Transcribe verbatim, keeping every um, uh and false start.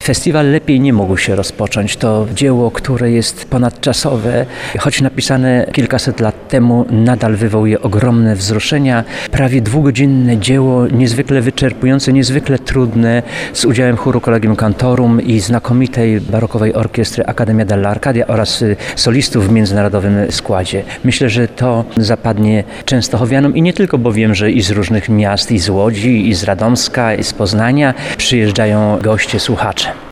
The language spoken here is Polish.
Festiwal lepiej nie mógł się rozpocząć. To dzieło, które jest ponadczasowe, choć napisane kilkaset lat temu, nadal wywołuje ogromne wzruszenia. Prawie dwugodzinne dzieło, niezwykle wyczerpujące, niezwykle trudne, z udziałem chóru Collegium Cantorum i znakomitej barokowej orkiestry Accademia dell'Arcadia oraz solistów w międzynarodowym składzie. Myślę, że to zapadnie częstochowianom i nie tylko, bo wiem, że i z różnych miast, i z Łodzi, i z Radomska, i z Poznania przyjeżdżają goście, słuchacze.